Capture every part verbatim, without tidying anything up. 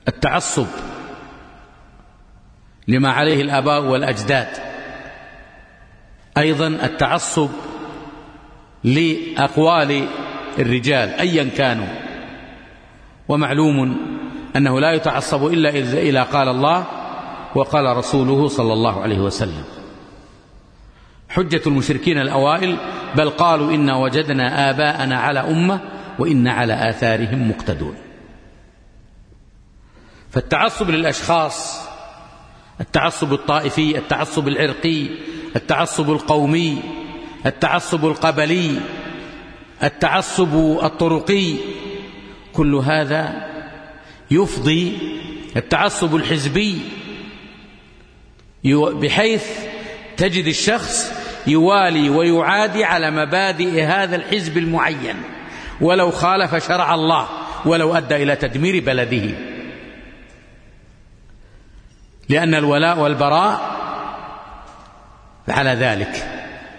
التعصب لما عليه الآباء والأجداد، أيضا التعصب لأقوال الرجال أيا كانوا، ومعلوم أنه لا يتعصب إلا إذا قال الله وقال رسوله صلى الله عليه وسلم. حجة المشركين الأوائل بل قالوا إنا وجدنا آباءنا على أمة وإنا على آثارهم مقتدون. فالتعصب للأشخاص، التعصب الطائفي، التعصب العرقي، التعصب القومي، التعصب القبلي، التعصب الطرقي، كل هذا يفضي، التعصب الحزبي بحيث تجد الشخص يوالي ويعادي على مبادئ هذا الحزب المعين ولو خالف شرع الله، ولو أدى إلى تدمير بلده، لأن الولاء والبراء على ذلك.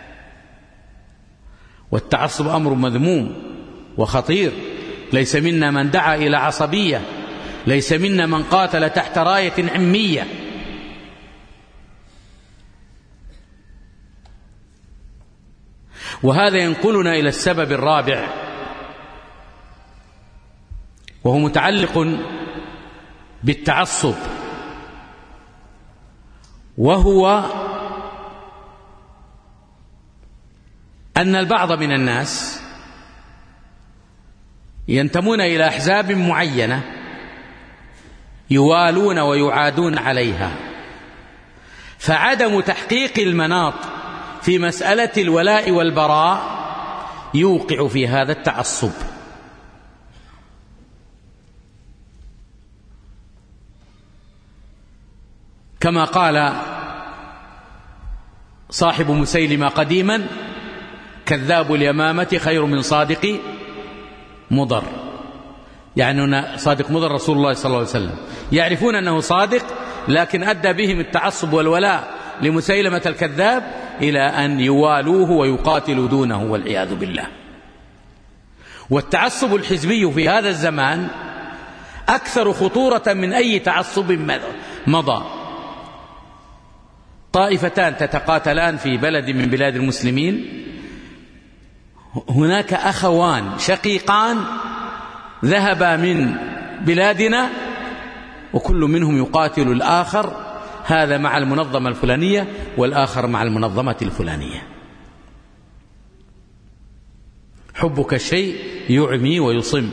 والتعصب أمر مذموم وخطير، ليس منا من دعا إلى عصبية، ليس منا من قاتل تحت راية عمية. وهذا ينقلنا إلى السبب الرابع، وهو متعلق بالتعصب، وهو أن البعض من الناس ينتمون إلى أحزاب معينة يوالون ويعادون عليها، فعدم تحقيق المناط في مسألة الولاء والبراء يوقع في هذا التعصب. كما قال صاحب مسيلمة قديما: كذاب اليمامة خير من صادق مضر. يعني صادق مضر رسول الله صلى الله عليه وسلم، يعرفون أنه صادق، لكن أدى بهم التعصب والولاء لمسيلمة الكذاب إلى أن يوالوه ويقاتلوا دونه والعياذ بالله. والتعصب الحزبي في هذا الزمان أكثر خطورة من أي تعصب مضى. طائفتان تتقاتلان في بلد من بلاد المسلمين، هناك أخوان شقيقان ذهبا من بلادنا وكل منهم يقاتل الآخر، هذا مع المنظمة الفلانية والآخر مع المنظمة الفلانية. حبك الشيء يعمي ويصم،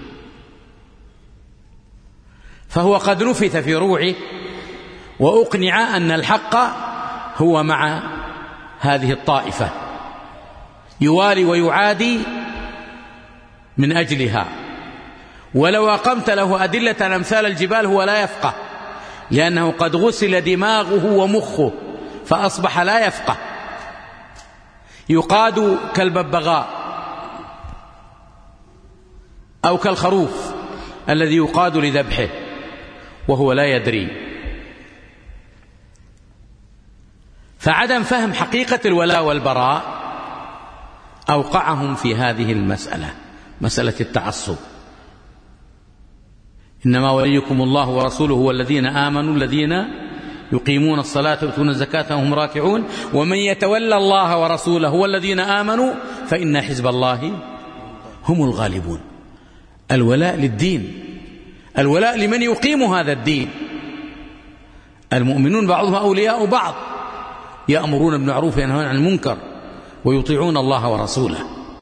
فهو قد نفث في روعه وأقنع أن الحق هو مع هذه الطائفة، يوالي ويعادي من أجلها، ولو أقمت له أدلة أمثال الجبال هو لا يفقه، لأنه قد غسل دماغه ومخه فأصبح لا يفقه. يقاد كالببغاء أو كالخروف الذي يقاد لذبحه وهو لا يدري. فعدم فهم حقيقة الولاء والبراء أوقعهم في هذه المسألة، مسألة التعصب. إنما وليكم الله ورسوله والذين آمنوا الذين يقيمون الصلاة ويؤتون الزكاة وهم راكعون ومن يتولى الله ورسوله والذين آمنوا فإن حزب الله هم الغالبون. الولاء للدين، الولاء لمن يقيم هذا الدين. المؤمنون بعضهم أولياء بعض، يأمرون بالمعروف وينهون عن المنكر ويطيعون الله ورسوله.